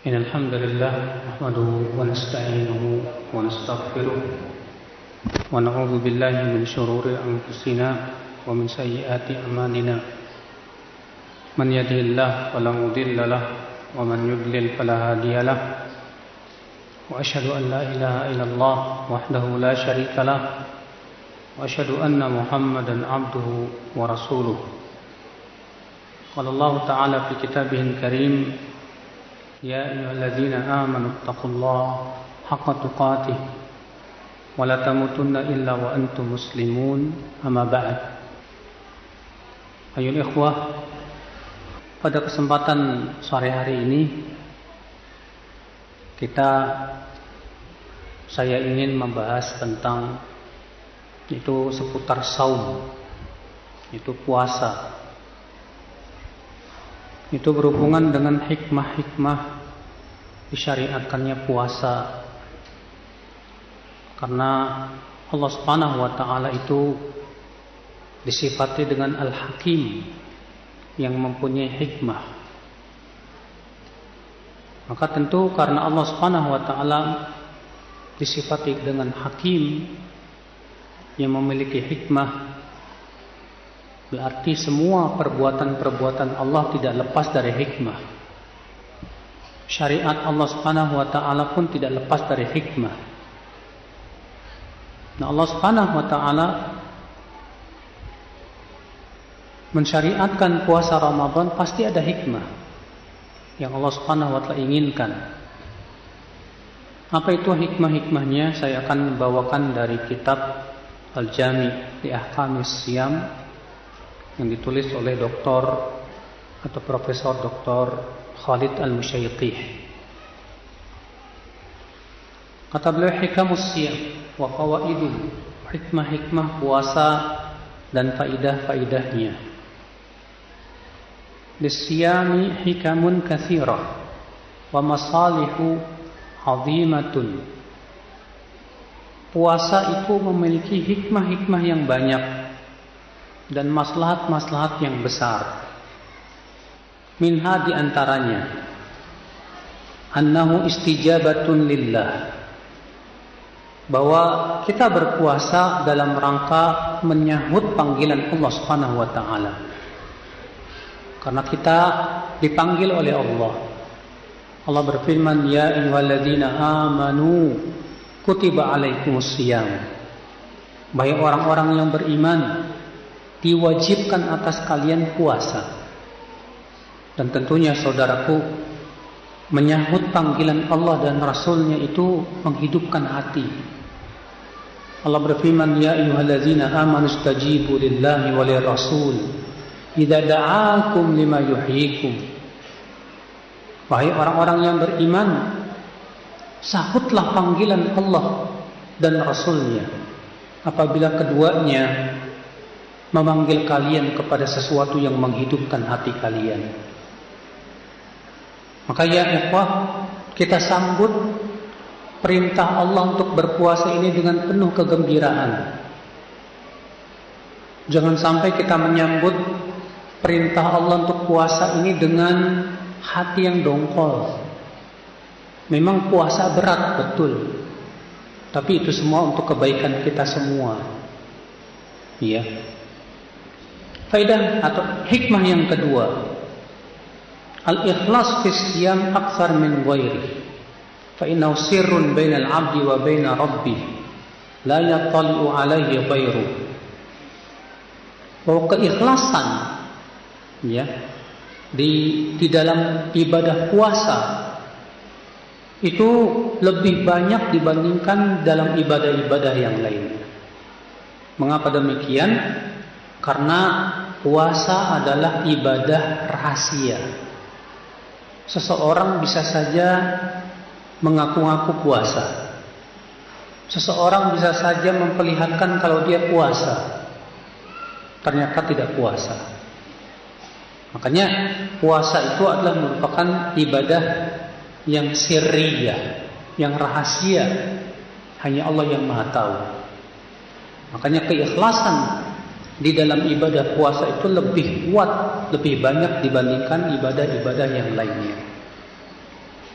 إن الحمد لله نحمده ونستعينه ونستغفره ونعوذ بالله من شرور أنفسنا ومن سيئات أعمالنا من يهده الله فلا مضل له ومن يضلل فلا هادي له وأشهد أن لا إله إلا الله وحده لا شريك له وأشهد أن محمدا عبده ورسوله قال الله تعالى في كتابه الكريم يا أيها الذين آمنوا اتقوا الله حق تقاته ولا تموتن إلا وأنتم مسلمون أما بعد. Ayol ikhwah, pada kesempatan sore hari ini saya ingin membahas tentang itu seputar saum, itu puasa. Itu berhubungan dengan hikmah-hikmah disyariatkannya puasa. Karena Allah Subhanahu wa taala itu disifati dengan Al-Hakim yang mempunyai hikmah. Maka tentu karena Allah Subhanahu wa taala disifati dengan Hakim yang memiliki hikmah, berarti semua perbuatan-perbuatan Allah tidak lepas dari hikmah. Syariat Allah Subhanahu wa taala pun tidak lepas dari hikmah. Nah, Allah Subhanahu wa taala mensyariatkan puasa Ramadan pasti ada hikmah yang Allah Subhanahu wa taala inginkan. Apa itu hikmah-hikmahnya? Saya akan membawakan dari kitab Al-Jami' li Ahkamis Siyam yang ditulis oleh Dr. atau Profesor Dr. Khalid Al-Musyaiqih. Kata beliau, hikamus siyam wa fawaiduh, hikmah-hikmah puasa dan faidah-faidahnya. Lisiyami hikamun katsirah wa masalihu azimatun. Puasa itu memiliki hikmah-hikmah yang banyak dan maslahat-maslahat yang besar. Minha diantaranya annahu istijabatun lillah, bahwa kita berpuasa dalam rangka menyahut panggilan Allah Subhanahu wa taala. Karena kita dipanggil oleh Allah. Allah berfirman, ya ayyuhalladzina amanu kutiba alaikumusiyam. Bagi orang-orang yang beriman, diwajibkan atas kalian puasa. Dan tentunya saudaraku, menyahut panggilan Allah dan Rasulnya itu menghidupkan hati. Allah berfirman, ya ayyuhalladzina amanu istajibu lillahi walir rasul idza da'akum lima yuhyikum. Wahai orang-orang yang beriman, sahutlah panggilan Allah dan Rasulnya apabila keduanya memanggil kalian kepada sesuatu yang menghidupkan hati kalian. Maka ya ikhwah, kita sambut perintah Allah untuk berpuasa ini dengan penuh kegembiraan. Jangan sampai kita menyambut perintah Allah untuk puasa ini dengan hati yang dongkol. Memang puasa berat, betul. Tapi itu semua untuk kebaikan kita semua. Iya. Faidah atau hikmah yang kedua, al-ikhlas fi siyam akthar min ghairi. Fa innahu sirrun bainal 'abdi wa baina rabbih la yattali'u 'alaihi ghairu. Bahwa keikhlasan ya di dalam ibadah puasa itu lebih banyak dibandingkan dalam ibadah-ibadah yang lainnya. Mengapa demikian? Karena puasa adalah ibadah rahasia. Seseorang bisa saja mengaku-ngaku puasa. Seseorang bisa saja memperlihatkan kalau dia puasa, ternyata tidak puasa. Makanya puasa itu adalah merupakan ibadah yang sirriyah, yang rahasia. Hanya Allah yang Maha tahu. Makanya keikhlasan di dalam ibadah puasa itu lebih kuat, lebih banyak dibandingkan ibadah-ibadah yang lainnya.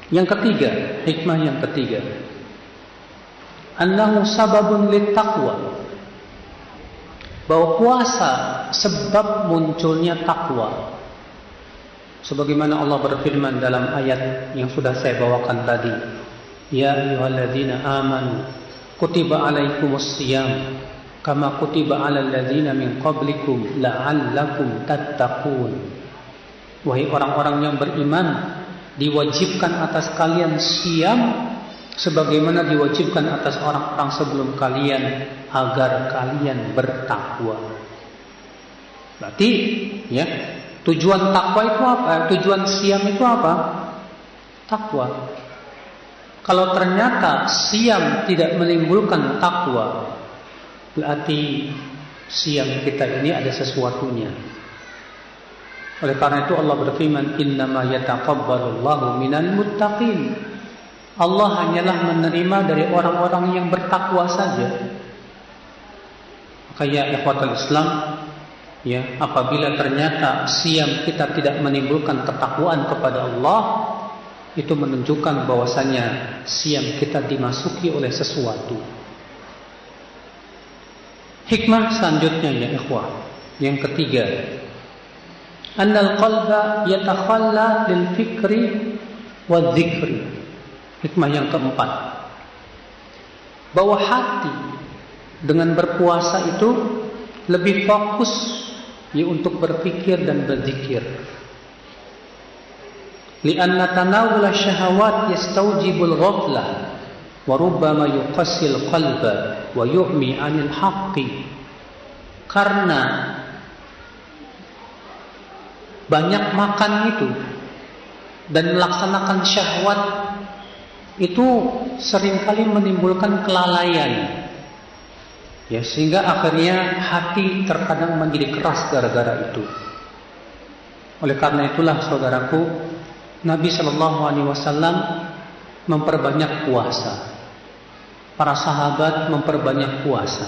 Yang ketiga, hikmah yang ketiga, annahu sababun littaqwa, bahwa puasa sebab munculnya takwa. Sebagaimana Allah berfirman dalam ayat yang sudah saya bawakan tadi, ya ayyuhalladzina amanu kutiba alaikumus shiyam kama kutiba alal ladzina min qablikum la'allakum tattaqun. Wahai orang-orang yang beriman, diwajibkan atas kalian siam sebagaimana diwajibkan atas orang-orang sebelum kalian agar kalian bertakwa. Berarti ya, tujuan takwa itu apa? Tujuan siam itu apa? Takwa. Kalau ternyata siam tidak menimbulkan takwa, berarti siam kita ini ada sesuatunya. Oleh karena itu Allah berfirman, innama yataqabbalullahu minal muttaqin. Allah hanyalah menerima dari orang-orang yang bertakwa saja. Maka ya ikhwatul Islam, ya, apabila ternyata siam kita tidak menimbulkan ketakwaan kepada Allah, itu menunjukkan bahwasanya siam kita dimasuki oleh sesuatu. Hikmah selanjutnya ya ikhwah, yang ketiga, annal qalba yatakhalla lil fikri wa dzikri. Hikmah yang keempat, bahwa hati dengan berpuasa itu lebih fokus ya untuk berpikir dan berzikir. Lianna tanawula syahawat yastawjibul ghaflah wa rubbama yuqassil qalba wa yu'mi 'anil haqqi. Karena banyak makan itu dan melaksanakan syahwat itu seringkali menimbulkan kelalaian, ya, sehingga akhirnya hati terkadang menjadi keras gara-gara itu. Oleh karena itulah saudaraku, Nabi SAW memperbanyak puasa, para sahabat memperbanyak puasa,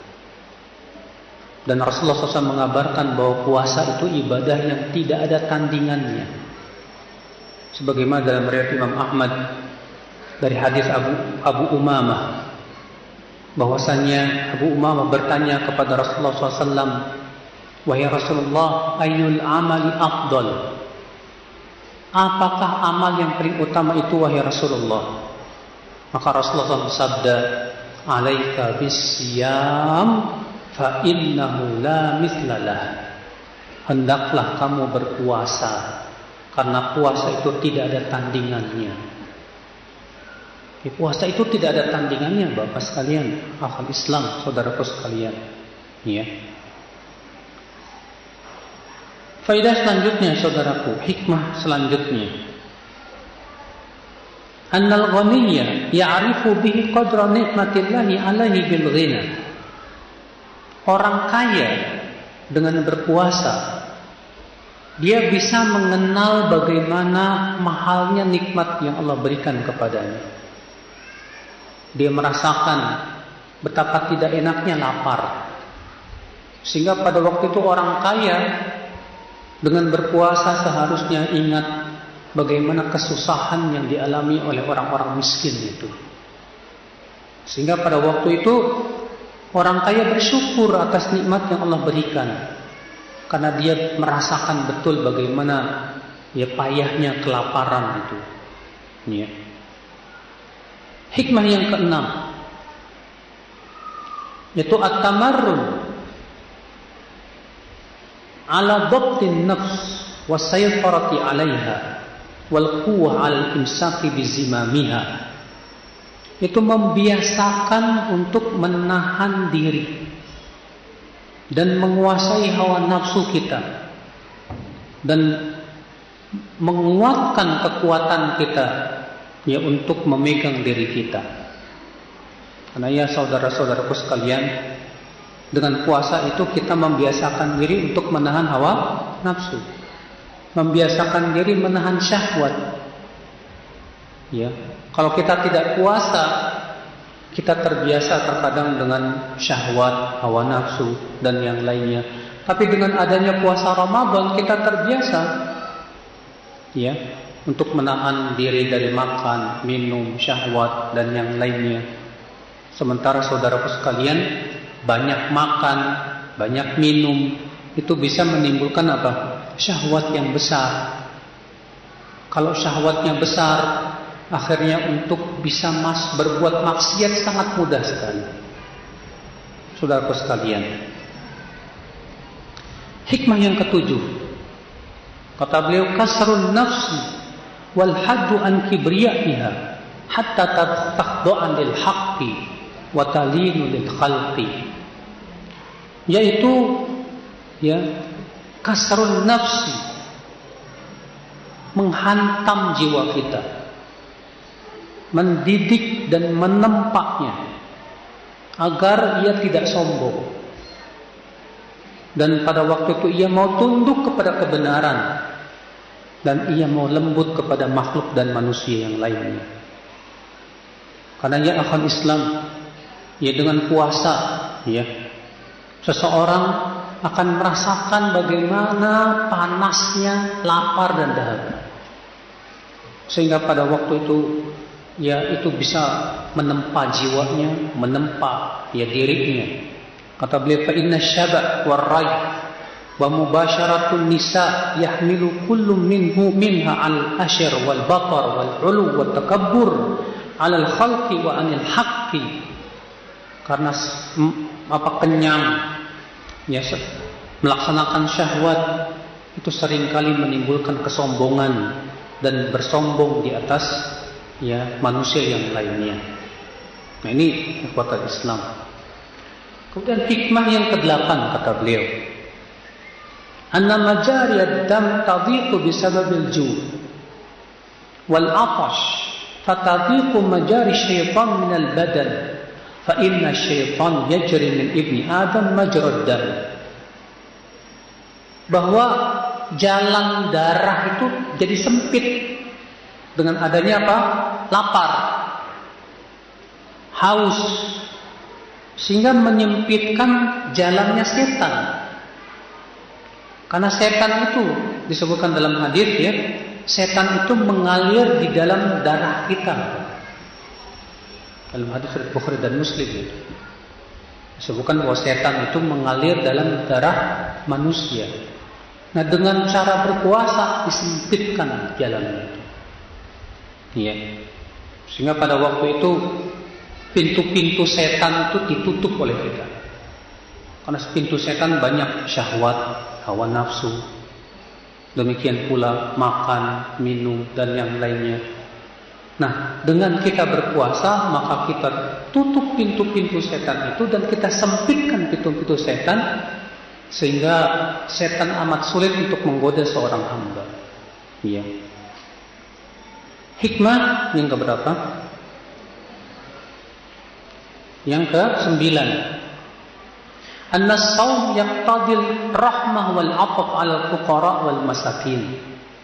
dan Rasulullah SAW mengabarkan bahwa puasa itu ibadah yang tidak ada tandingannya. Sebagaimana dalam riwayat Imam Ahmad dari hadis Abu Umamah, bahwasanya Abu Umamah bertanya kepada Rasulullah SAW, wahai Rasulullah, ayyul amali afdal? Apakah amal yang paling utama itu wahai Rasulullah? Maka Rasulullah SAW bersabda, alaika bisyam fa innahu la mithlalah. Hendaklah kamu berpuasa, karena puasa itu tidak ada tandingannya. Puasa itu tidak ada tandingannya, Bapak sekalian, akhwat Islam, saudaraku sekalian. Ya. Faedah selanjutnya, saudaraku, hikmah selanjutnya. Annal ghaniyya ya'rifu bihi qadra nikmatillahi 'alaihi bil ghina. Orang kaya dengan berpuasa, dia bisa mengenal bagaimana mahalnya nikmat yang Allah berikan kepadanya. Dia merasakan betapa tidak enaknya lapar. Sehingga pada waktu itu orang kaya dengan berpuasa seharusnya ingat bagaimana kesusahan yang dialami oleh orang-orang miskin itu. Sehingga pada waktu itu orang kaya bersyukur atas nikmat yang Allah berikan, karena dia merasakan betul bagaimana ya payahnya kelaparan itu. Ya. Hikmah yang keenam, yaitu at-tamarrun ala dhabtin nafs wa saytarati 'alaiha wal quwwah 'ala al-imsaki bi zimamiha. Itu membiasakan untuk menahan diri dan menguasai hawa nafsu kita dan menguatkan kekuatan kita ya untuk memegang diri kita. Karena ya saudara-saudaraku sekalian, dengan puasa itu kita membiasakan diri untuk menahan hawa nafsu, membiasakan diri menahan syahwat. Ya, kalau kita tidak puasa, kita terbiasa terkadang dengan syahwat, hawa nafsu dan yang lainnya. Tapi dengan adanya puasa Ramadan kita terbiasa, ya, untuk menahan diri dari makan, minum, syahwat dan yang lainnya. Sementara saudaraku sekalian, banyak makan, banyak minum itu bisa menimbulkan apa? Syahwat yang besar. Kalau syahwatnya besar, akhirnya untuk bisa berbuat maksiat sangat mudah sekali. Saudaraku sekalian, hikmah yang ketujuh, kata beliau, kasrun nafsi wal haddu an kibriyaiha hatta takhdu'a lil haqqi wa talinu lil khalqi, yaitu kasrun nafsi, menghantam jiwa kita, mendidik dan menempaknya agar ia tidak sombong, dan pada waktu itu ia mau tunduk kepada kebenaran dan ia mau lembut kepada makhluk dan manusia yang lainnya. Karena ya akhal Islam, ya dengan puasa, ya seseorang akan merasakan bagaimana panasnya lapar dan dahaga, sehingga pada waktu itu ya itu bisa menempa jiwanya, menempa ya dirinya. Kata beliau, fa inna syaba' war-ray wa mubasyaratun nisa yahmilu kullu minha al-ashir wal batar wal ulu wat takabbur 'ala al-khalqi wa 'anil haqqi. Karena kenyang, ya, melaksanakan syahwat itu seringkali menimbulkan kesombongan dan bersombong di atas ya manusia yang lainnya. Nah, ini kekuatan Islam. Kemudian hikmah yang ke-8 kata beliau, anna majari ad-dam tadhiqu bisababil ju' wal 'atash fatadhiqu majari syaitan min al-badan fa inna syaitan yajri min ibni adam majrad dam. Bahwa jalan darah itu jadi sempit dengan adanya apa? Lapar, haus, sehingga menyempitkan jalannya setan. Karena setan itu disebutkan dalam hadis, ya, setan itu mengalir di dalam darah kita. Dalam hadis riwayat Bukhari dan Muslim itu disebutkan bahwa setan itu mengalir dalam darah manusia. Nah, dengan cara berpuasa disempitkan jalannya. Ya. Sehingga pada waktu itu pintu-pintu setan itu ditutup oleh kita. Karena pintu setan banyak syahwat, hawa nafsu. Demikian pula makan, minum dan yang lainnya. Nah, dengan kita berpuasa maka kita tutup pintu-pintu setan itu dan kita sempitkan pintu-pintu setan, sehingga setan amat sulit untuk menggoda seorang hamba. Iya. Hikmah yang keberapa? Yang ke-9. An-nasaum yaqtadil rahmah wal 'athaf 'alal fuqara wal masakin.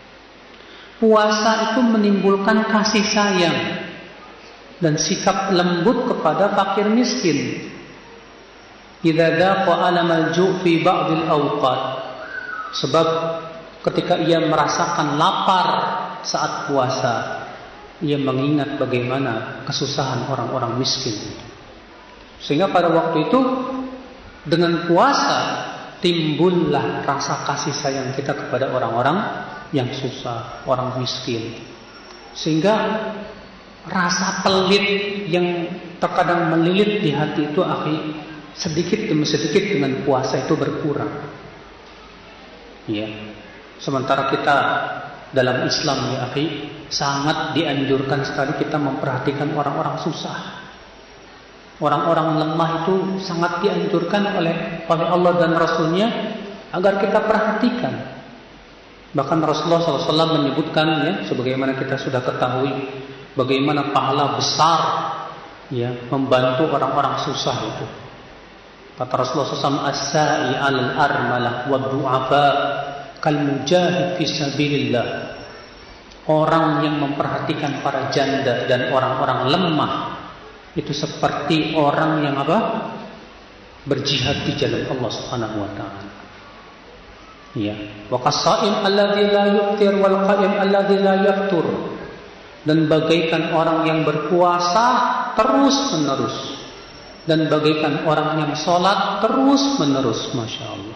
Puasa itu menimbulkan kasih sayang dan sikap lembut kepada fakir miskin. Idza daqa alamal ju' fi ba'dil awqat. Sebab ketika ia merasakan lapar saat puasa, ia mengingat bagaimana kesusahan orang-orang miskin. Sehingga pada waktu itu dengan puasa timbullah rasa kasih sayang kita kepada orang-orang yang susah, orang miskin. Sehingga rasa pelit yang terkadang melilit di hati itu sedikit demi sedikit dengan puasa itu berkurang. Ya. Sementara kita dalam Islam, ya akhi, sangat dianjurkan sekali kita memperhatikan orang-orang susah. Orang-orang lemah itu sangat dianjurkan oleh Allah dan Rasulnya agar kita perhatikan. Bahkan Rasulullah SAW menyebutkan, ya, sebagaimana kita sudah ketahui, bagaimana pahala besar, ya, membantu orang-orang susah itu. Kata Rasulullah SAW, as-sa'i al-armalah wa du'afa kal mujahid fi sabilillah. Orang yang memperhatikan para janda dan orang-orang lemah itu seperti orang yang berjihad di jalan Allah Subhanahu wa taala. Ya, wa qasaim alladzi la yuftir wal qaim alladzi la yaftur. Dan bagaikan orang yang berpuasa terus-menerus, dan bagaikan orang yang sholat terus-menerus. Masya Allah.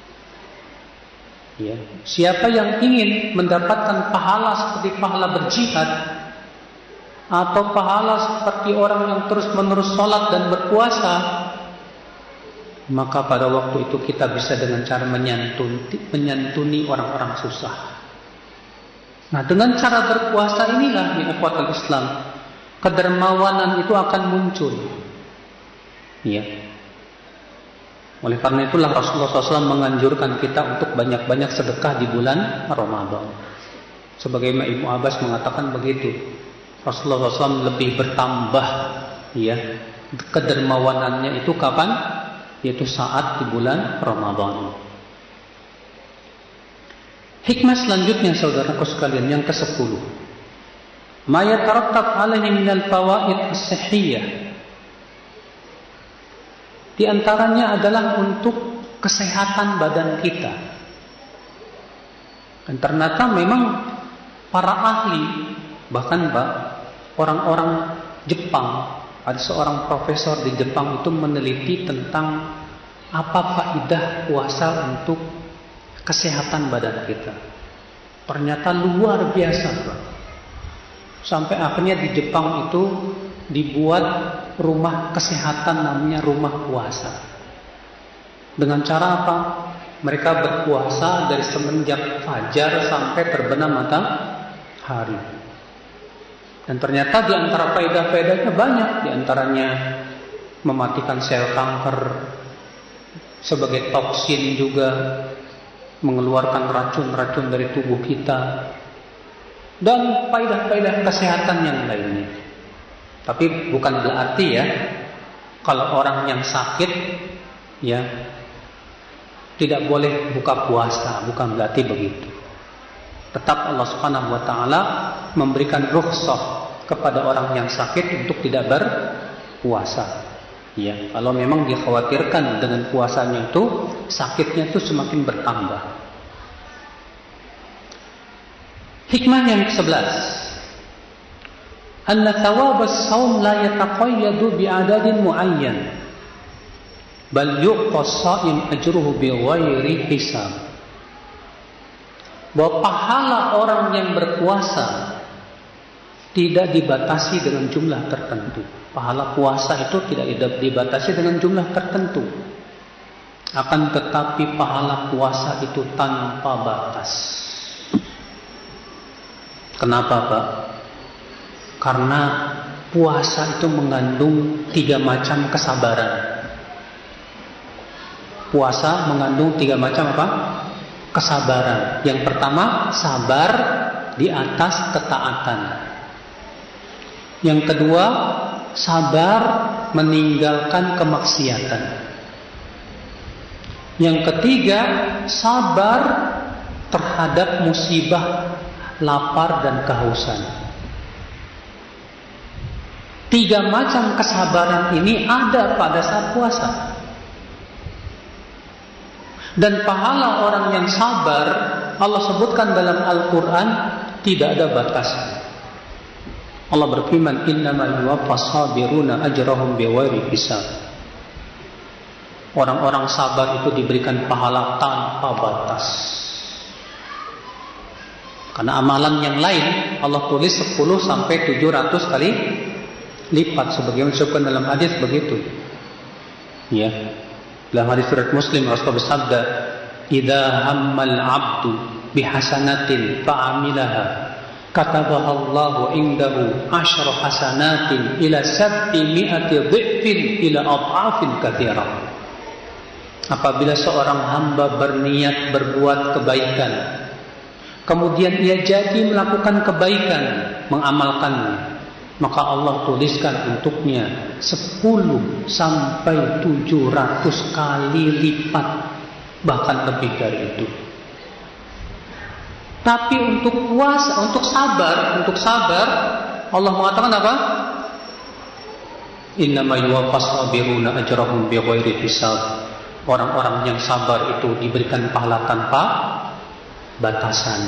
Ya, siapa yang ingin mendapatkan pahala seperti pahala berjihad, atau pahala seperti orang yang terus-menerus sholat dan berpuasa, maka pada waktu itu kita bisa dengan cara menyantuni orang-orang susah. Nah, dengan cara berpuasa inilah min ikhwatul Islam, kedermawanan itu akan muncul. Ya. Oleh karena itulah Rasulullah SAW menganjurkan kita untuk banyak-banyak sedekah di bulan Ramadan. Sebagaimana Ibnu Abbas mengatakan begitu. Rasulullah SAW lebih bertambah, ya, kedermawanannya itu kapan? Yaitu saat di bulan Ramadan. Hikmah selanjutnya saudaraku sekalian yang ke-10. Ma yatarattab alaihi minal fawaid as-sihhiyah. Di antaranya adalah untuk kesehatan badan kita. Dan ternyata memang para ahli, bahkan orang-orang Jepang, ada seorang profesor di Jepang itu meneliti tentang apa faedah puasa untuk kesehatan badan kita. Ternyata luar biasa, Pak. Sampai akhirnya di Jepang itu dibuat rumah kesehatan namanya rumah puasa. Dengan cara apa? Mereka berpuasa dari semenjak fajar sampai terbenam matahari. Dan ternyata di antara faedah-faedahnya banyak. Di antaranya mematikan sel kanker, sebagai toksin juga, mengeluarkan racun-racun dari tubuh kita, dan faedah-faedah kesehatan yang lainnya. Tapi bukan berarti ya kalau orang yang sakit ya tidak boleh buka puasa, bukan berarti begitu. Tetap Allah Subhanahu wa taala memberikan rukhsah kepada orang yang sakit untuk tidak berpuasa. Ya, kalau memang dikhawatirkan dengan puasanya itu sakitnya itu semakin bertambah. Hikmah yang ke-11. Anna thawab as-shaum la yataqayyadu bi'adadin muayyan, bal yu'ta as-shaim ajruhu bighairi hisab. Bahwa pahala orang yang berpuasa tidak dibatasi dengan jumlah tertentu. Pahala puasa itu tidak dibatasi dengan jumlah tertentu. Akan tetapi pahala puasa itu tanpa batas. Kenapa, Pak? Karena puasa itu mengandung 3 macam kesabaran. Puasa mengandung 3 macam apa? Kesabaran. Yang pertama, sabar di atas ketaatan. Yang kedua, sabar meninggalkan kemaksiatan. Yang ketiga, sabar terhadap musibah, lapar dan kehausan. 3 macam kesabaran ini ada pada saat puasa. Dan pahala orang yang sabar, Allah sebutkan dalam Al-Quran, tidak ada batasnya. Allah berfirman, innamal yuwaffas sabiruna ajrahum bighairi hisab. Orang-orang sabar itu diberikan pahala tanpa batas. Karena amalan yang lain Allah tulis 10 sampai 700 kali lipat, sebagaimana disebutkan dalam hadis begitu. Ya. Dalam hadis riwayat Muslim Rasulullah bersabda, "Idza hammal 'abdu bihasanatin fa'amilaha katabaha Allahu indahu 10 hasanatin ila 700 dhifin ila adhafin katsirah." Apabila seorang hamba berniat berbuat kebaikan, kemudian ia jadi melakukan kebaikan, mengamalkannya, maka Allah tuliskan untuknya 10 sampai 700 kali lipat, bahkan lebih dari itu. Tapi untuk puasa, untuk sabar, Allah mengatakan apa? Innama yuwaffas sabiruna ajrahum bighairi hisab. orang-orang yang sabar itu diberikan pahala tanpa batasan.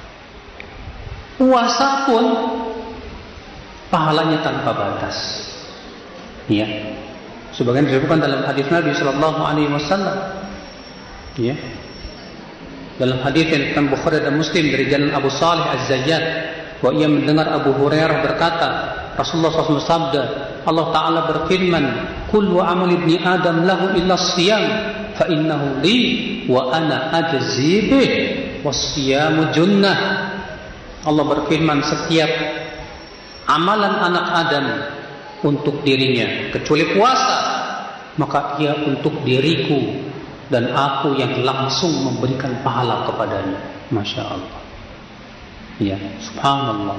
Puasa pun pahalanya tanpa batas. Ya. Sebagian disebutkan dalam hadis Nabi sallallahu alaihi wasallam. Ya. Dalam hadis yang diriwayatkan Bukhari dan Muslim dari jalan Abu Salih Az-Zayyat, bahwa ia mendengar Abu Hurairah berkata, Rasulullah SAW bersabda, Allah Ta'ala berfirman, kullu amal ibni Adam lahu illa siyam, fa innahu li wa ana ajzi bih, was-siyamu junnah. Allah berfirman, setiap amalan anak Adam untuk dirinya, kecuali puasa, maka ia untuk diriku, dan aku yang langsung memberikan pahala kepadanya. Masya Allah. Ya, subhanallah.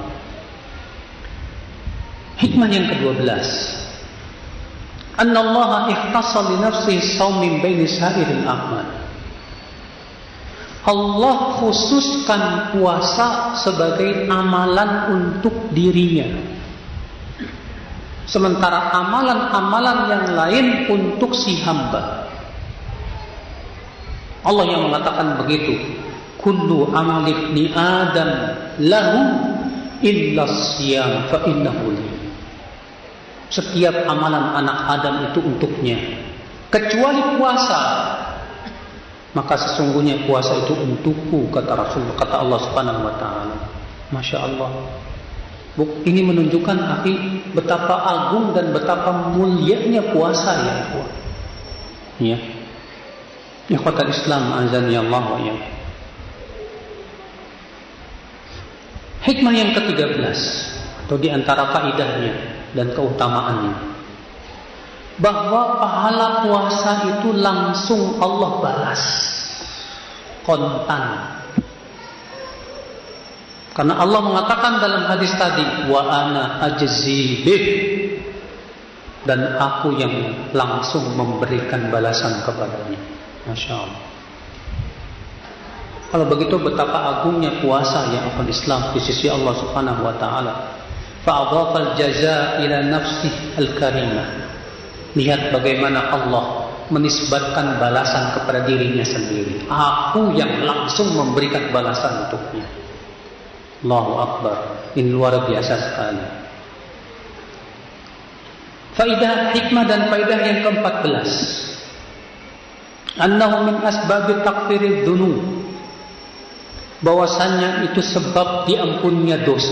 Hikmah yang ke-12, Anna Allah ikhtassa li nafsihi shaum min baini sa'iril a'mal. Allah khususkan puasa sebagai amalan untuk dirinya, sementara amalan-amalan yang lain untuk si hamba. Allah yang mengatakan begitu, kullu amali ibni Adam lahu illa siyam fa innahu li. Setiap amalan anak Adam itu untuknya, kecuali puasa, maka sesungguhnya puasa itu untukku, kata Rasul, kata Allah Subhanahu wa taala. Masya Allah. Ini menunjukkan betapa agung dan betapa mulianya puasa ya. Ya. Ikhwatal Islam azani Allah wa iyyakum. Hikmah yang ke-13 atau di antara faedahnya dan keutamaannya, bahwa pahala puasa itu langsung Allah balas kontan. Karena Allah mengatakan dalam hadis tadi, wa ana ajzi bih, dan aku yang langsung memberikan balasan kepadanya. Masya Allah. Kalau begitu betapa agungnya puasa yang akan Islam di sisi Allah Subhanahu wa taala. Fa'adhafal jazaa ila nafsihi al-karimah. Lihat bagaimana Allah menisbatkan balasan kepada dirinya sendiri. Aku yang langsung memberikan balasan untuknya. Allahu Akbar. Ini luar biasa sekali. Faidah hikmah dan faidah yang ke-14. Annahu min asbabi takfirid dzunub. Bahwasannya itu sebab diampunnya dosa.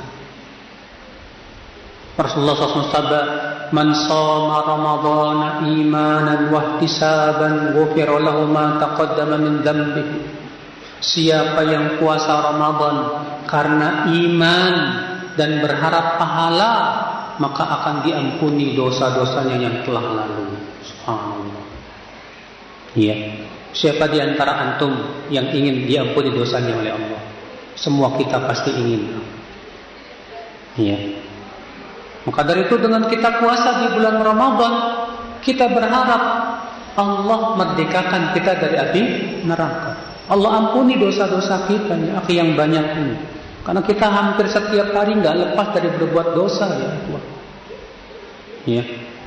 Rasulullah SAW bersabda, "Man shoma Ramadhana imanan wa ihtisaban, ghufira lahu ma taqaddama min dhanbihi." Siapa yang puasa Ramadan karena iman dan berharap pahala, maka akan diampuni dosa-dosanya yang telah lalu. Subhanallah. Iya. Siapa di antara antum yang ingin diampuni dosanya oleh Allah? Semua kita pasti ingin. Iya. Maka dari itu dengan kita puasa di bulan Ramadan, kita berharap Allah merdekakan kita dari api neraka. Allah ampuni dosa-dosa kita yang banyak ini. Karena kita hampir setiap hari nggak lepas dari berbuat dosa ya. Ya.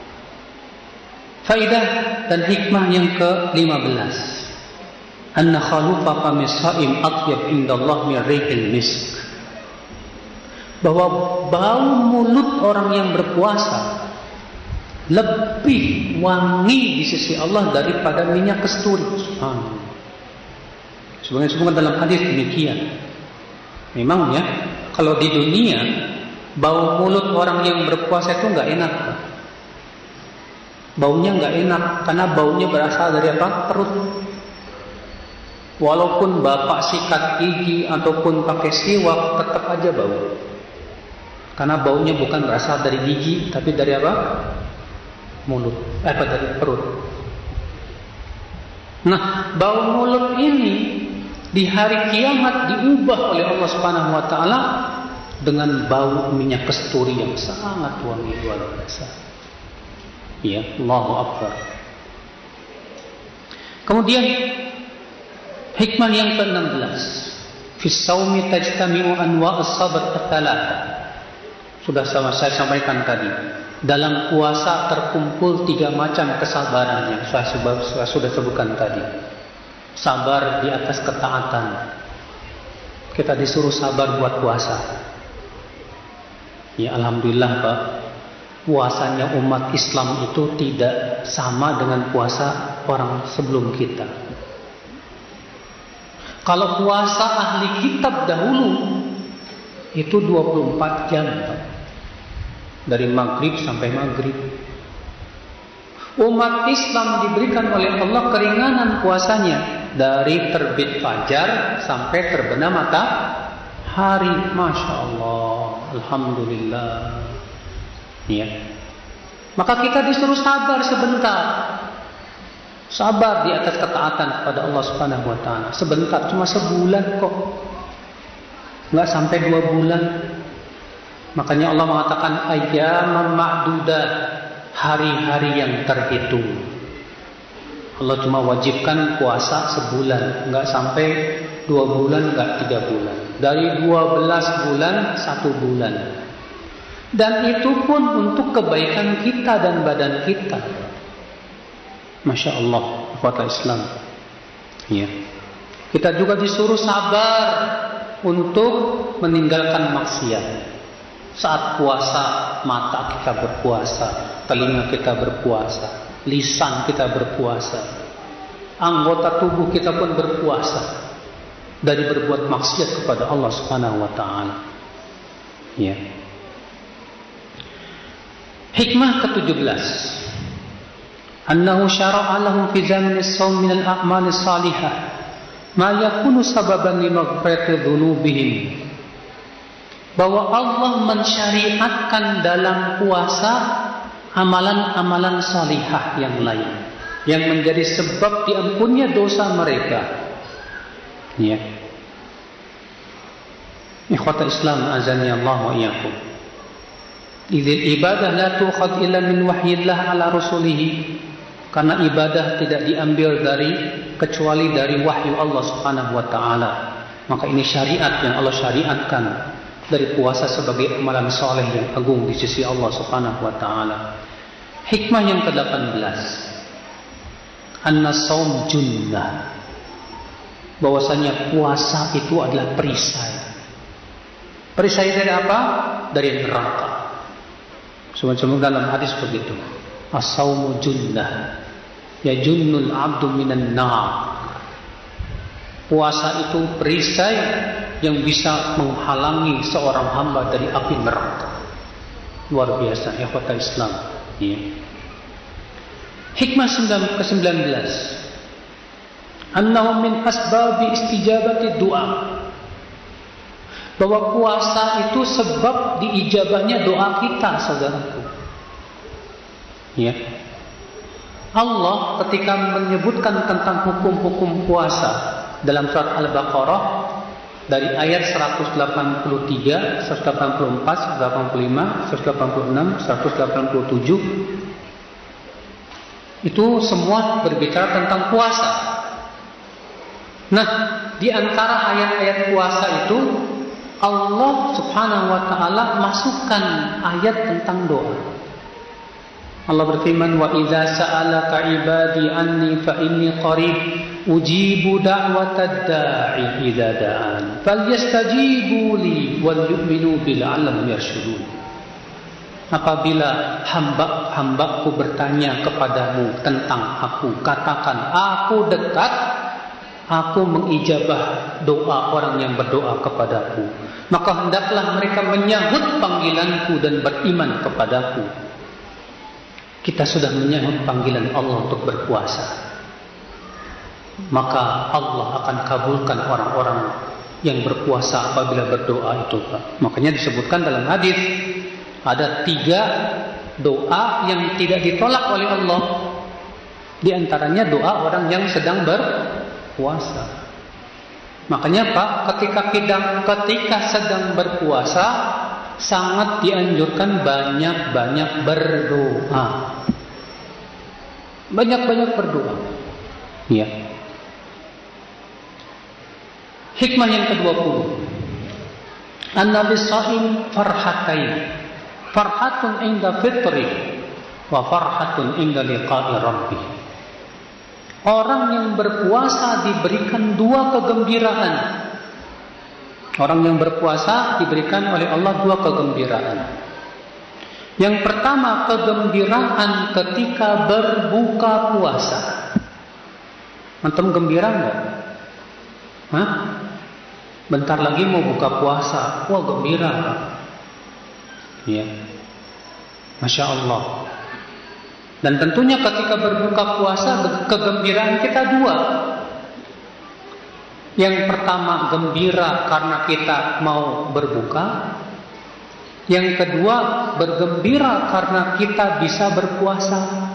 Faidah dan hikmah yang ke-15. Anna khalufa famis shaim atyab indallah min rihil misk. Bahwa bau mulut orang yang berpuasa lebih wangi di sisi Allah daripada minyak kasturi. Subhanallah. Sebenarnya dalam hadis demikian. Memang ya, kalau di dunia bau mulut orang yang berpuasa itu nggak enak. Baunya nggak enak karena baunya berasal dari apa? Perut. Walaupun bapak sikat gigi ataupun pakai siwak, tetap aja bau. Karena baunya bukan berasal dari gigi, tapi dari apa? Mulut. Dari perut. Nah, bau mulut ini di hari kiamat diubah oleh Allah Subhanahu wa taala dengan bau minyak kasturi yang sangat wangi luar biasa. Ya, Allahu Akbar. Kemudian hikmah yang ke-16, fi shaumi tajtami'u anwa'us sabr ats-tsalatsa. Sudah saya sampaikan tadi, Dalam puasa terkumpul 3 macam kesabaran yang saya sudah sebutkan tadi. Sabar di atas ketaatan. Kita disuruh sabar buat puasa. Ya alhamdulillah Pak, puasanya umat Islam itu tidak sama dengan puasa orang sebelum kita. Kalau puasa ahli kitab dahulu itu 24 jam Pak. Dari maghrib sampai maghrib. Umat Islam diberikan oleh Allah keringanan puasanya dari terbit fajar sampai terbenam matahari. Masya Allah, alhamdulillah. Ya. Maka kita disuruh sabar sebentar. Sabar di atas ketaatan kepada Allah Subhanahu wa taala. Sebentar, cuma sebulan kok. Enggak sampai 2 bulan. Makanya Allah mengatakan ayyaman ma'dudat, hari-hari yang terhitung. Allah cuma wajibkan puasa sebulan, enggak sampai 2 bulan, enggak 3 bulan. Dari 12 bulan 1 bulan. Dan itu pun untuk kebaikan kita dan badan kita. Masya Allah, kota Islam. Ya. Kita juga disuruh sabar untuk meninggalkan maksiat. Saat puasa, mata kita berpuasa, telinga kita berpuasa, lisan kita berpuasa, anggota tubuh kita pun berpuasa dari berbuat maksiat kepada Allah Subhanahu wa taala. Ya. Hikmah ke-17. Annahu syara'a lahum fi zamani as-shaum min al-a'mali salihah ma yakunu sababan li maghfirati dhunubihim. Bahwa Allah mensyariatkan dalam puasa amalan-amalan salihah yang lain yang menjadi sebab diampunnya dosa mereka. Ya. Ikhwata Islam azani Allah wa iyyakum. Idzil ibadah la tu'khad illa min wahyillah ala rasulih. Karena ibadah tidak diambil kecuali dari wahyu Allah Subhanahu wa taala. Maka ini syariat yang Allah syariatkan dari puasa sebagai amalan soleh yang agung di sisi Allah Subhanahu wa taala. Hikmah yang ke-18. An-shaum junnah. Bahwasanya puasa itu adalah perisai. Perisai dari apa? Dari neraka. Semacam dalam hadis begitu. As-shaumu junnah. Ya junnul 'abdu minan nar. Puasa itu perisai yang bisa menghalangi seorang hamba dari api neraka. Luar biasa ya kota Islam. Ya. Hikmah ke-19. Annahu min asbabi istijabati doa. Bahwa puasa itu sebab diijabahnya doa kita, saudaraku. Ya. Allah ketika menyebutkan tentang hukum-hukum puasa dalam surat Al-Baqarah dari ayat 183, 184, 185, 186, 187 itu semua berbicara tentang puasa. Nah, di antara ayat-ayat puasa itu Allah Subhanahu wa taala masukkan ayat tentang doa. Allah berfirman, wa idza sa'alaka ibadi anni fa inni qarib ujibu da'watad da'i idza da'an falyastajibu li wal yu'minu bi la'allahum yarshudun. Apabila hamba-hambaku bertanya kepadamu tentang aku, katakan aku dekat, aku mengijabah doa orang yang berdoa kepadaku. Maka hendaklah mereka menyahut panggilanku dan beriman kepadaku. Kita sudah menyahut panggilan Allah untuk berpuasa. Maka Allah akan kabulkan orang-orang yang berpuasa apabila berdoa itu, Pak. Makanya disebutkan dalam hadis ada 3 doa yang tidak ditolak oleh Allah. Di antaranya doa orang yang sedang berpuasa. Makanya Pak, ketika sedang berpuasa sangat dianjurkan banyak-banyak berdoa. Banyak-banyak berdoa. Ya. Hikmah yang ke-20. An-nabi shaim farhatain. Farhatun inda fitri wa farhatun inda liqa'i rabbih. Orang yang berpuasa diberikan dua kegembiraan. Orang yang berpuasa diberikan oleh Allah dua kegembiraan. Yang pertama, kegembiraan ketika berbuka puasa. Antum gembira enggak? Hah? Bentar lagi mau buka puasa. Wah, gembira. Ya. Masya Allah. Dan tentunya ketika berbuka puasa, kegembiraan kita dua. Yang pertama, gembira karena kita mau berbuka. Yang kedua, bergembira karena kita bisa berpuasa.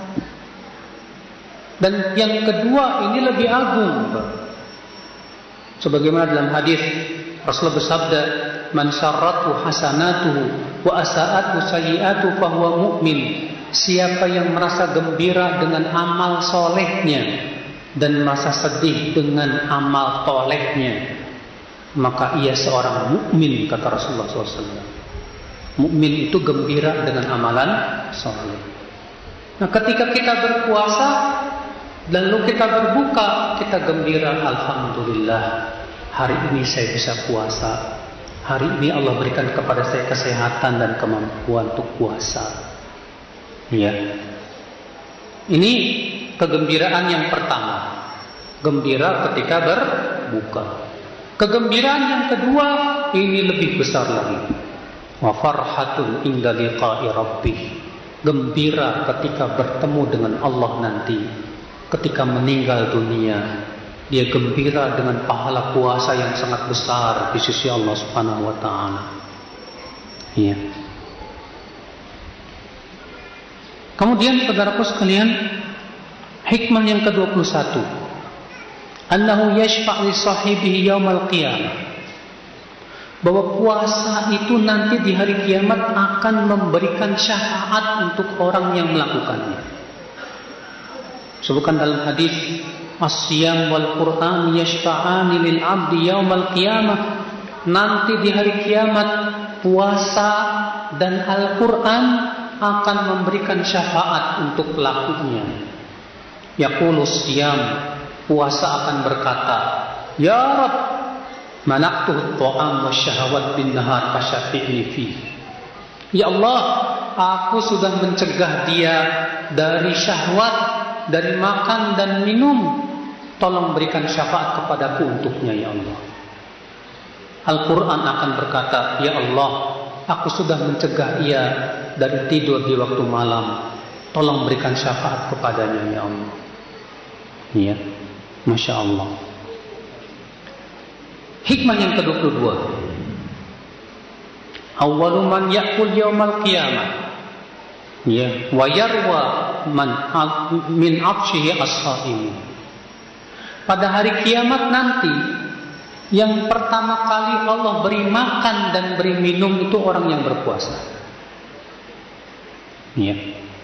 Dan yang kedua ini lebih agung. Sebagaimana dalam hadis Rasulullah bersabda, "Man sarratu hasanatuhu wa asa'atu sayyi'atu fahuwa mu'min." Siapa yang merasa gembira dengan amal solehnya dan merasa sedih dengan amal tolehnya, maka ia seorang mukmin, kata Rasulullah SAW. Mukmin itu gembira dengan amalan soleh. Nah, ketika kita berpuasa lalu kita berbuka, kita gembira, alhamdulillah, hari ini saya bisa puasa. Hari ini Allah berikan kepada saya kesehatan dan kemampuan untuk puasa. Ya. Ini kegembiraan yang pertama. Gembira ketika berbuka. Kegembiraan yang kedua ini lebih besar lagi. Wa farhatun inda liqa'i rabbih. Gembira ketika bertemu dengan Allah nanti. Ketika meninggal dunia, dia gembira dengan pahala puasa yang sangat besar di sisi Allah Subhanahu wa taala. Iya. Kemudian saudaraku sekalian, hikmah yang ke-21. Annahu yashfa' li sahibihi yaumal qiyamah. Bahwa puasa itu nanti di hari kiamat akan memberikan syafaat untuk orang yang melakukannya. Sebutkan dalam hadis, as-siyam wal Qur'an yashfa'ani lil 'abdi yaumal qiyamah. Nanti di hari kiamat puasa dan Al-Qur'an akan memberikan syafaat untuk pelakunya. Yaqulu siyam, puasa akan berkata, "Ya Rabb, manaqtuhu at-ta'am wasyahawat bin nahar fasyafi'ni fi." Ya Allah, aku sudah mencegah dia dari syahwat, dari makan dan minum. Tolong berikan syafaat kepadaku untuknya, ya Allah. Al-Quran akan berkata, ya Allah, aku sudah mencegah ia dari tidur di waktu malam. Tolong berikan syafaat kepadanya, ya Allah. Ya, Masya Allah. Hikmah yang ke-22. Awwalu man ya'kul yawmal qiyamah. Ya, wa yarwa man min afshihi as-saim. Pada hari kiamat nanti, yang pertama kali Allah beri makan dan beri minum itu orang yang berpuasa. Ya.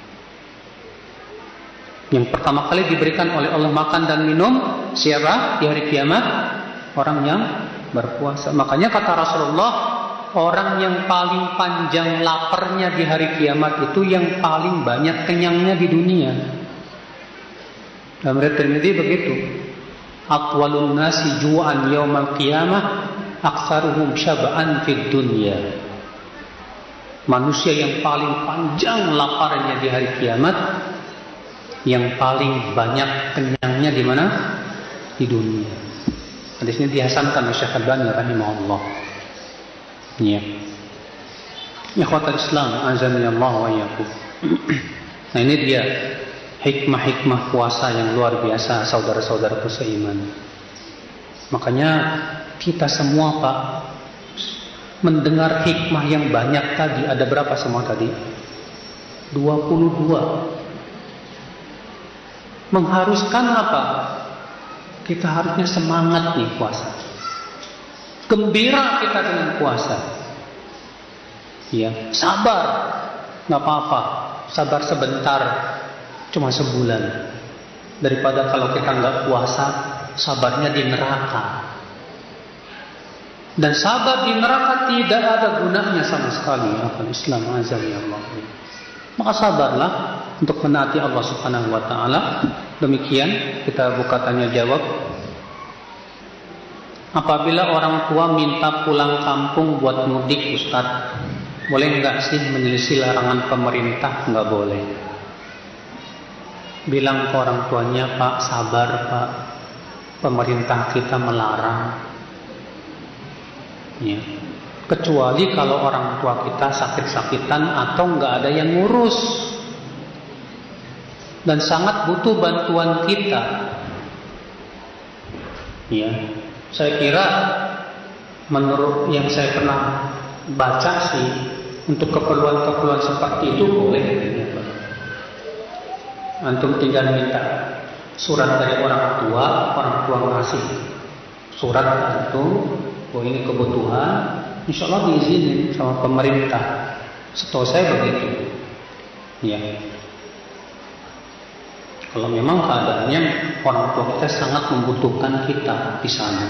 Yang pertama kali diberikan oleh Allah makan dan minum siapa di hari kiamat? Orang yang berpuasa. Makanya kata Rasulullah, orang yang paling panjang laparnya di hari kiamat itu yang paling banyak kenyangnya di dunia. Dalam riwayat Tirmidzi begitu. Atwalun nasi ju'an yaumal qiyamah aktsaruhum syab'an fid dunya. Manusia yang paling panjang laparnya di hari kiamat, yang paling banyak kenyangnya di mana? Di dunia. Hadis ini dihasankan oleh Syekh Al-Albani rahimahullah. Ya. Ikhwatul Islam, azani Allah wa iyyakum. Nah, ini dia hikmah-hikmah puasa yang luar biasa, saudara-saudaraku seiman. Makanya kita semua, Pak, mendengar hikmah yang banyak tadi. Ada berapa semua tadi? 22. Mengharuskan apa? Kita harusnya semangat nih puasa. Gembira kita dengan puasa. Ya, sabar. Nggak apa-apa. Sabar sebentar. Cuma sebulan. Daripada kalau kita nggak puasa, sabarnya di neraka. Dan sabar di neraka tidak ada gunanya sama sekali. Akal Islam azza ya Allah. Maka sabarlah untuk menaati Allah Subhanahu wa taala. Demikian kita buka tanya jawab. Apabila orang tua minta pulang kampung buat mudik, Ustaz, boleh enggak sih menyelisih larangan pemerintah? Enggak boleh. Bilang ke orang tuanya, Pak, sabar Pak, pemerintah kita melarang. Ya. Kecuali kalau orang tua kita sakit-sakitan atau enggak ada yang ngurus dan sangat butuh bantuan kita. Ya, saya kira menurut yang saya pernah baca sih, untuk keperluan-keperluan seperti itu boleh. Antum tinggal minta surat dari orang tua ngasih surat antum, oh ini kebutuhan, insya Allah diizinin sama pemerintah. Setahu saya begitu. Ya. Kalau memang keadaannya orang tua kita sangat membutuhkan kita di sana.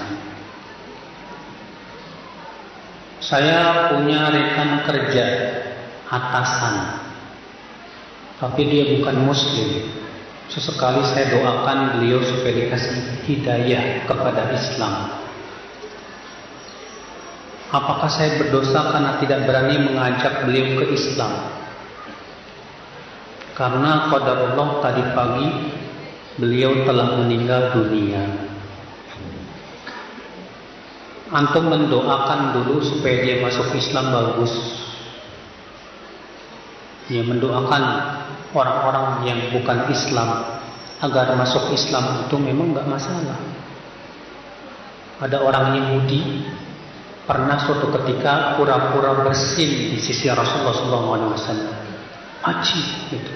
Saya punya rekan kerja atasan, tapi dia bukan muslim. Sesekali saya doakan beliau supaya dikasih hidayah kepada Islam. Apakah saya berdosa karena tidak berani mengajak beliau ke Islam? Karena qadarullah tadi pagi beliau telah meninggal dunia. Antum mendoakan dulu supaya dia masuk Islam, bagus. Ya, mendoakan orang-orang yang bukan Islam agar masuk Islam itu memang enggak masalah. Ada orang Yahudi pernah suatu ketika pura-pura bersin di sisi Rasulullah SAW. Ajib gitu.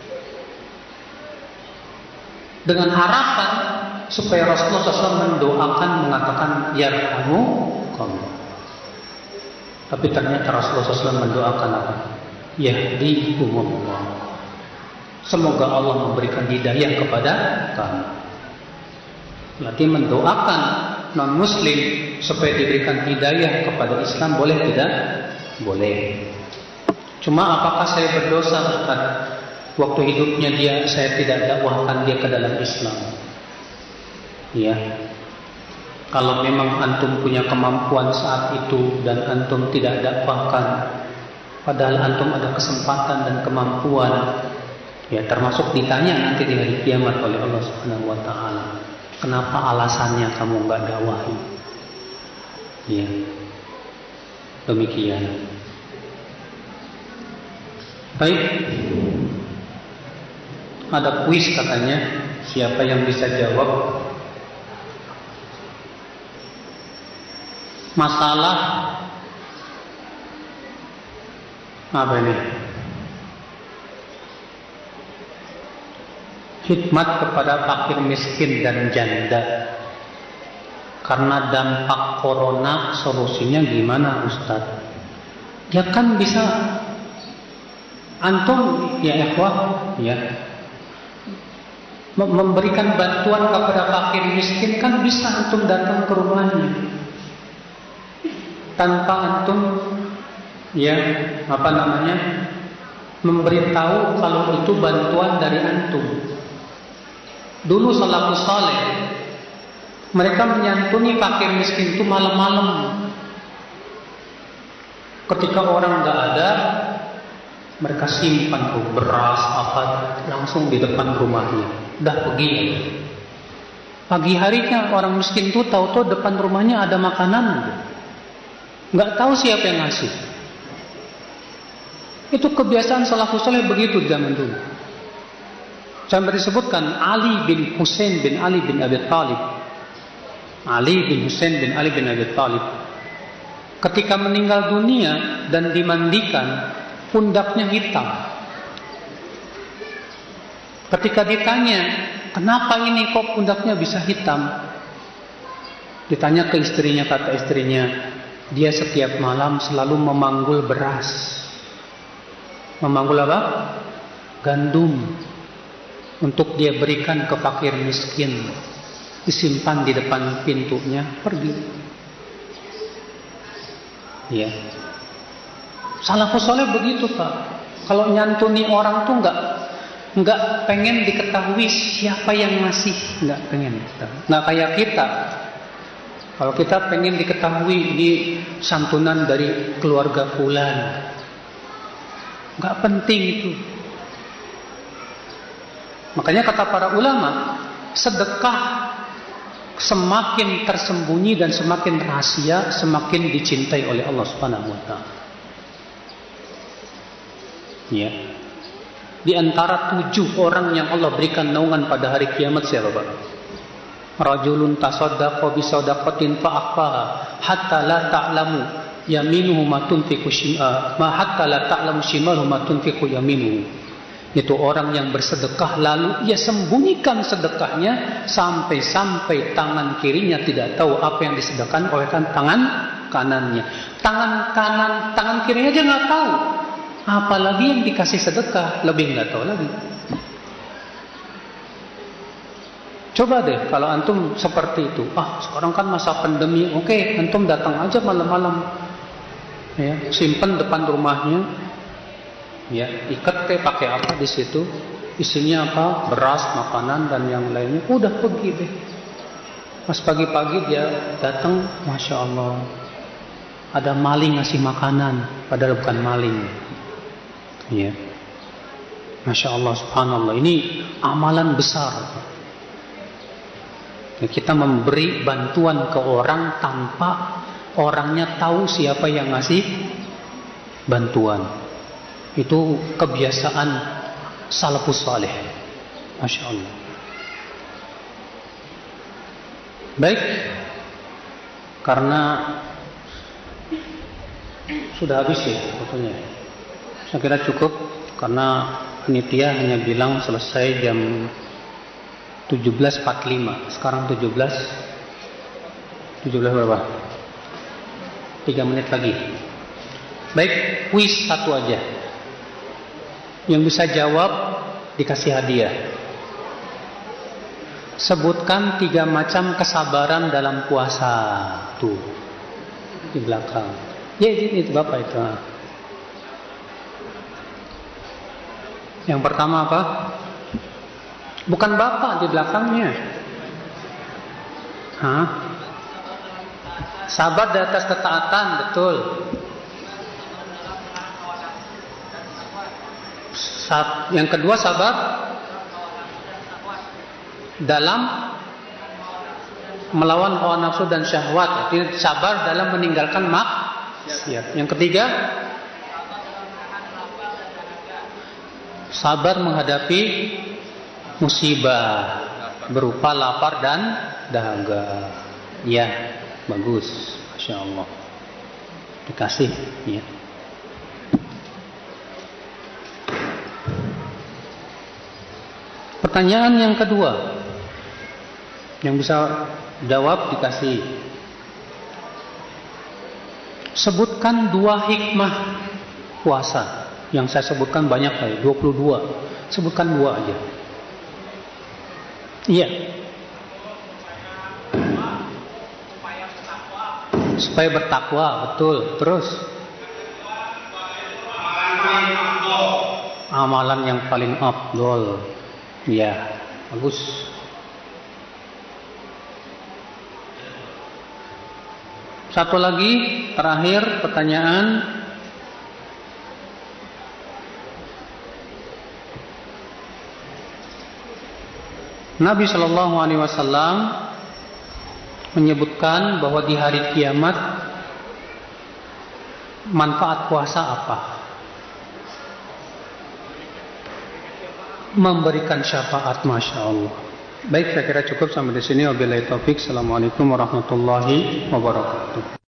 Dengan harapan supaya Rasulullah SAW mendoakan, mengatakan yarhamukallah. Tapi ternyata Rasulullah SAW mendoakan apa? Yahdikumullah. Semoga Allah memberikan hidayah kepada kamu. Berarti mendoakan non-muslim supaya diberikan hidayah kepada Islam boleh tidak? Boleh. Cuma apakah saya berdosa Ustaz? Waktu hidupnya saya tidak dakwahkan dia ke dalam Islam. Ya. Kalau memang antum punya kemampuan saat itu dan antum tidak dakwahkan, padahal antum ada kesempatan dan kemampuan, ya termasuk ditanya nanti di hari kiamat oleh Allah Subhanahu wa taala. Kenapa alasannya kamu enggak dakwahi? Ya. Demikian. Baik. Ada kuis katanya, siapa yang bisa jawab? Masalah apa ini? Hikmat kepada fakir miskin dan janda. Karena dampak corona, solusinya gimana Ustaz? Ya kan bisa antum ya ikhwah ya memberikan bantuan kepada fakir miskin, kan bisa antum datang ke rumahnya tanpa antum ya memberitahu kalau itu bantuan dari antum. Dulu salafus saleh mereka menyantuni fakir miskin itu malam-malam. Ketika orang nggak ada, mereka simpan tuh beras apa langsung di depan rumahnya. Udah pergi. Pagi harinya orang miskin tuh tahu-tahu depan rumahnya ada makanan. Nggak tahu siapa yang ngasih. Itu kebiasaan salafus saleh begitu zaman dulu. Sampai disebutkan Ali bin Husain bin Ali bin Abi Thalib. Ali bin Husain bin Ali bin Abi Thalib ketika meninggal dunia dan dimandikan, pundaknya hitam. Ketika ditanya, kenapa ini kok pundaknya bisa hitam? Ditanya ke istrinya, kata istrinya, dia setiap malam selalu memanggul beras. Memanggul apa? Gandum. Untuk dia berikan ke fakir miskin. Disimpan di depan pintunya, pergi. Ya. Salafus saleh begitu, Pak. Kalau nyantuni orang tuh nggak pengen diketahui siapa yang ngasih, nggak pengen. Nggak kayak kita. Kalau kita pengen diketahui ini santunan dari keluarga fulan, nggak penting itu. Makanya kata para ulama, sedekah semakin tersembunyi dan semakin rahasia, semakin dicintai oleh Allah Subhanahu wa taala. Ya. Di antara 7 orang yang Allah berikan naungan pada hari kiamat siapa, Pak? Rajulun tasaddaqa bi shadaqatin fa akhfaha hatta la ta'lamu yaminuhu ma tunfiqu hatta la ta'lamu shimaluhu ma tunfiqu yaminuhu. Itu orang yang bersedekah lalu ia sembunyikan sedekahnya sampai tangan kirinya tidak tahu apa yang disedekahkan oleh tangan kanannya. Tangan kirinya aja nggak tahu, apalagi yang dikasih sedekah, lebih nggak tahu lagi. Coba deh kalau antum seperti itu. Sekarang kan masa pandemi, oke, antum datang aja malam-malam, ya, simpen depan rumahnya, ya, ikat pakai apa di situ, isinya apa, beras, makanan dan yang lainnya, udah pergi deh. Pas pagi-pagi dia datang, masya Allah, ada maling ngasih makanan, padahal bukan maling, ya, masya Allah, subhanallah, ini amalan besar. Kita memberi bantuan ke orang tanpa orangnya tahu siapa yang ngasih bantuan. Itu kebiasaan salafus saleh. Masya Allah. Baik, karena sudah habis ya waktunya. Saya kira cukup karena panitia hanya bilang selesai jam 17.45. Sekarang 17 berapa? 3 menit lagi. Baik, kuis satu aja. Yang bisa jawab dikasih hadiah. Sebutkan 3 macam kesabaran dalam puasa. Tuh, di belakang. Ya, itu Bapak itu. Yang pertama apa? Bukan Bapak di belakangnya. Sabar di atas ketaatan, betul. Yang kedua sabar dalam melawan hawa nafsu dan syahwat. Artinya sabar dalam meninggalkan maksiat. Yang ketiga sabar menghadapi musibah berupa lapar dan dahaga. Ya, bagus, masya Allah. Dikasih, ya. Pertanyaan yang kedua, yang bisa jawab dikasih. Sebutkan 2 hikmah puasa. Yang saya sebutkan banyak kali, 22. Sebutkan 2 aja. Iya. Supaya bertakwa, betul. Terus amalan yang paling afdol. Iya, bagus. Satu lagi, terakhir pertanyaan. Nabi Shallallahu Alaihi Wasallam menyebutkan bahwa di hari kiamat manfaat puasa apa? Memberikan syafaat, masya Allah. Baik, saya kira cukup sampai di sini. Wabillahi taufik. Assalamualaikum warahmatullahi wabarakatuh.